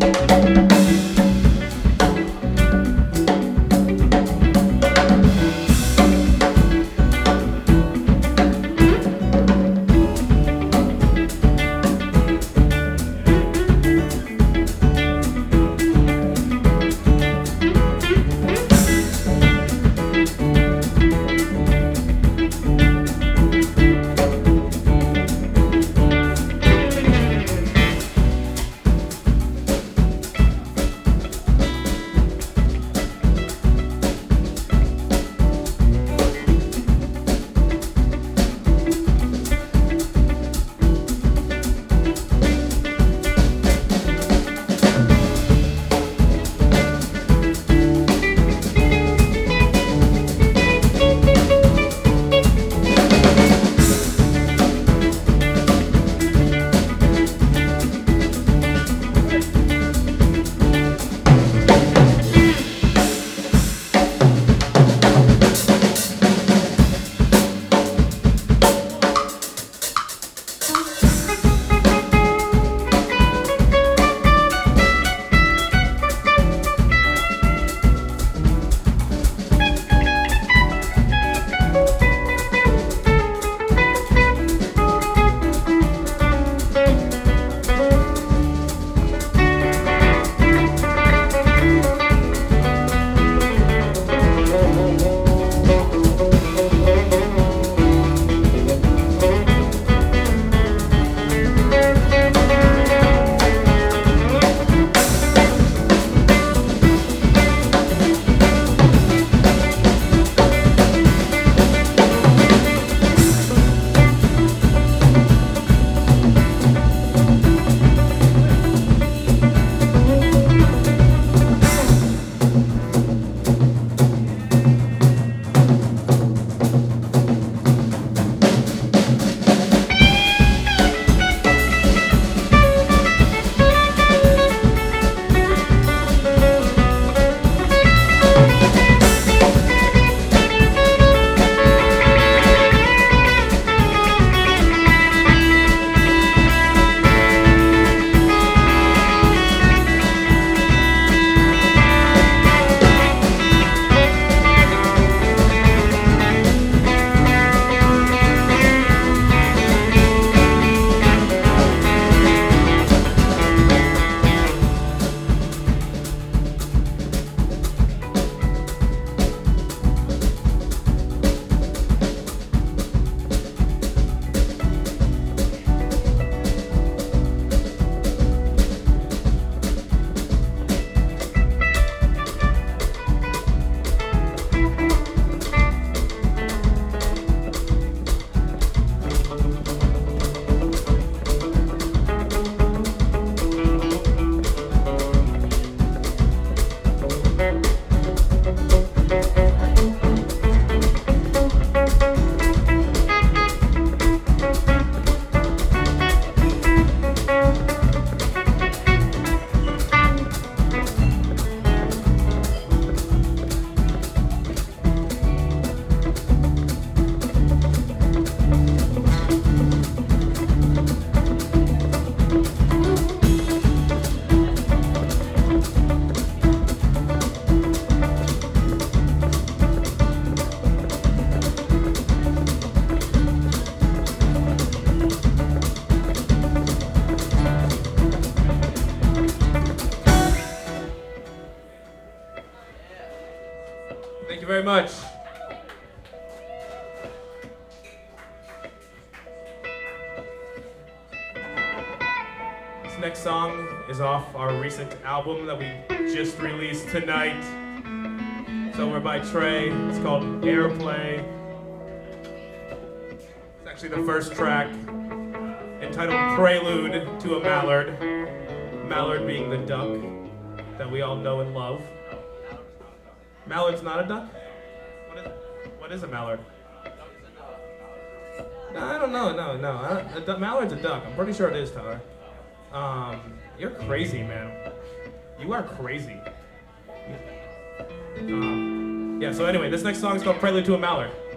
very much. This next song is off our recent album that we just released tonight. It's over by Trey. It's called Airplay. It's actually the first track, entitled Prelude to a Mallard. Mallard being the duck that we all know and love. Mallard's not a duck? What is a mallard? No, I don't know. No. Mallard's a duck. I'm pretty sure it is, Tyler. You're crazy, man. You are crazy. Yeah, so anyway, this next song is called Prelude to a Mallard.